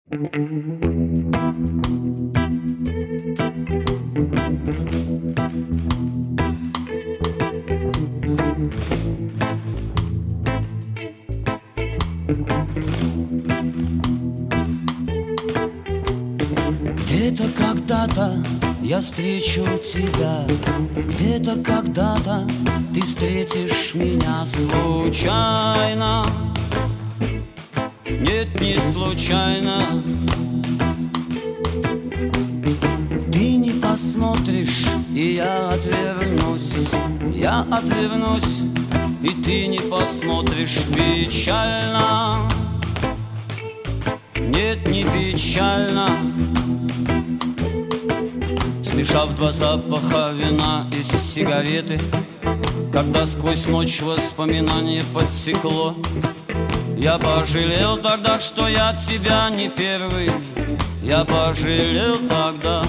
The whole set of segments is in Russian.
Где-то когда-то я встречу тебя, где-то когда-то ты встретишь меня случайно. Нет, не случайно. Ты не посмотришь, и я отвернусь, и ты не посмотришь печально. Нет, не печально. Смешав два запаха вина и сигареты, когда сквозь ночь воспоминание подсекло, я пожалел тогда, что я тебя не первый. Я пожалел тогда.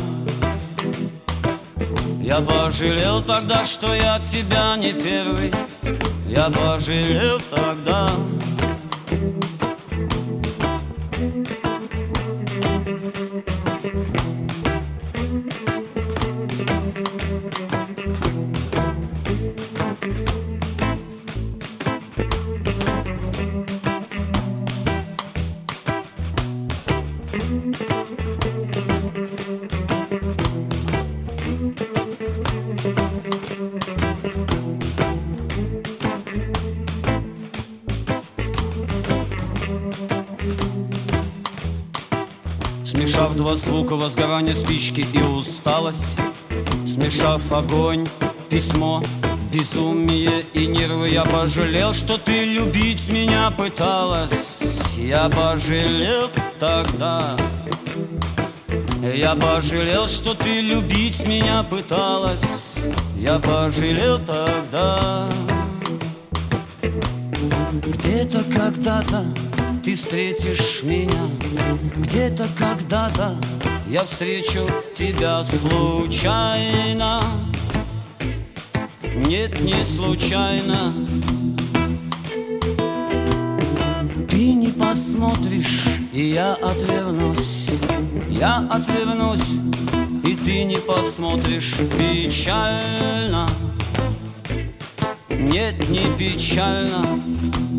Я пожалел тогда, что я тебя не первый. Я пожалел тогда. Смешав два звука возгорания спички и усталость, смешав огонь, письмо, безумие и нервы, я пожалел, что ты любить меня пыталась. Я пожалел тогда. Я пожалел, что ты любить меня пыталась. Я пожалел тогда. Где-то когда-то ты встретишь меня, где-то когда-то я встречу тебя случайно. Нет, не случайно. Ты не посмотришь, и я отвернусь, и ты не посмотришь печально. Нет, не печально.